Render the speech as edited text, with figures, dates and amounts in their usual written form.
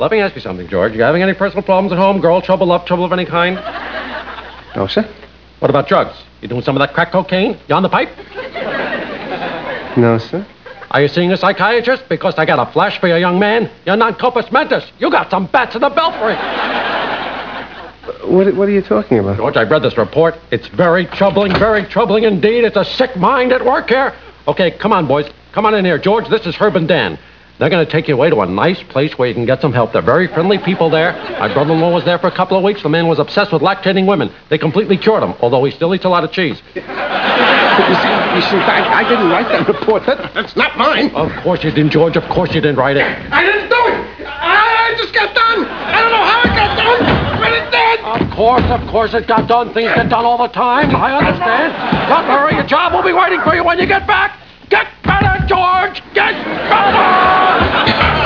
Let me ask you something, George. You having any personal problems at home? Girl trouble, love trouble of any kind? No, sir. What about drugs? You doing some of that crack cocaine? You on the pipe? No, sir. Are you seeing a psychiatrist? Because I got a flash for you, young man. You're non-compos mentis. You got some bats in the belfry. What are you talking about? George, I've read this report. It's very troubling indeed. It's a sick mind at work here. Okay, come on, boys. Come on in here. George, this is Herb and Dan. They're going to take you away to a nice place where you can get some help. They're very friendly people there. My brother-in-law was there for a couple of weeks. The man was obsessed with lactating women. They completely cured him, although he still eats a lot of cheese. You see, I didn't write that report. That's not mine. Of course you didn't, George. Of course you didn't write it. I didn't do it. I just got done. I don't know how it got done, but it did. Of course it got done. Things get done all the time. I understand. Don't worry. Your job will be waiting for you when you get back. Get better, George! Get better!